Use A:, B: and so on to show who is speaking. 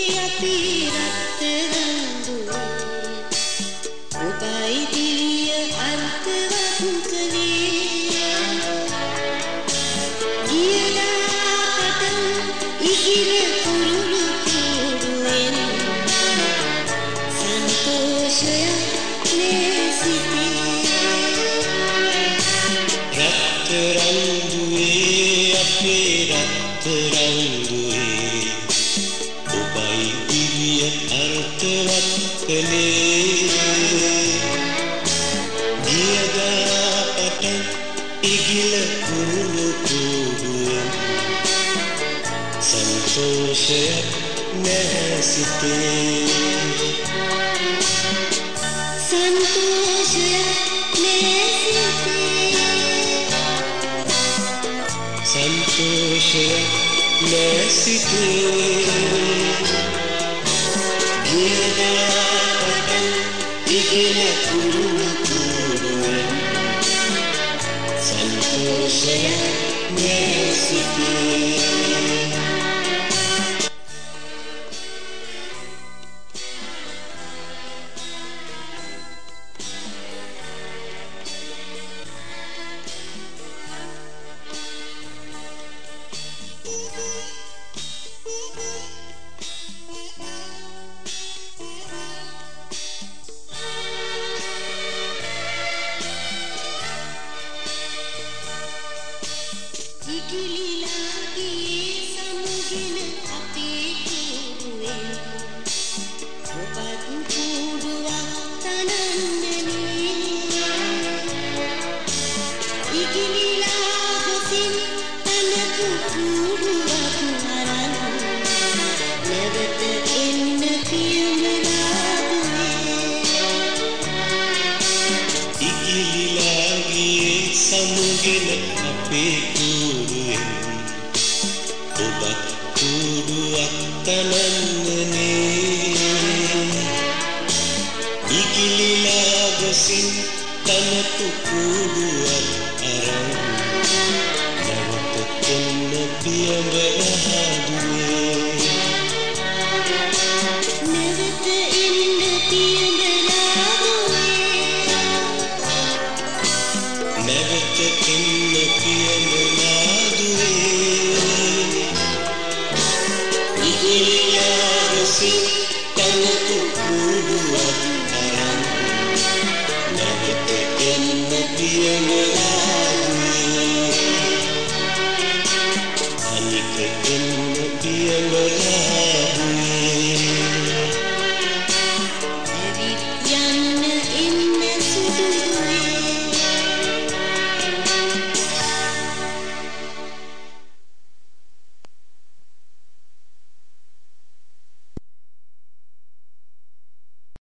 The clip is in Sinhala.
A: අපි රත්තරන් දුවේ ඔබයි දිවිය අර්ථවත් කළේ ගියදා පටන් ඉහිල කුරුළු කුරුවෙන් සන්තෝෂයක් නේ සිතේ
B: රත්තරන් දුවේ අපේ රත්තරන් දුවේ ඔබයි දිවිය අර්ථවත් කළේ ගියදා පටන් ඉගිල කුරුළු කුරුවෙන් සන්තෝෂයක් නැහැ සිතේ
A: සන්තෝෂයක් නේ සිතේ
B: සන්තෝෂයක් නැහැ සිතේ ගියදා පටන් ඉගිල කුරුළු කුරුවෙන් සන්තෝෂයක් නැහැ සිතේ
A: ඉකිලිලා ගියේ සමුගෙන අපේ කූඩුවෙන් ඔබත් කූඩුවක් තනන්නනේ ඉකිලිලා ගොසින් තනපු කූඩුවක් අරන් නැවත එන්න කියමලා දුවේ
B: ඉකිලිලා ගියේ සමුගෙන අපේ කූඩුවෙන් ඔබත් කූඩුවක් තනන්නනේ ඉකිලිලා ගොසින් තනපු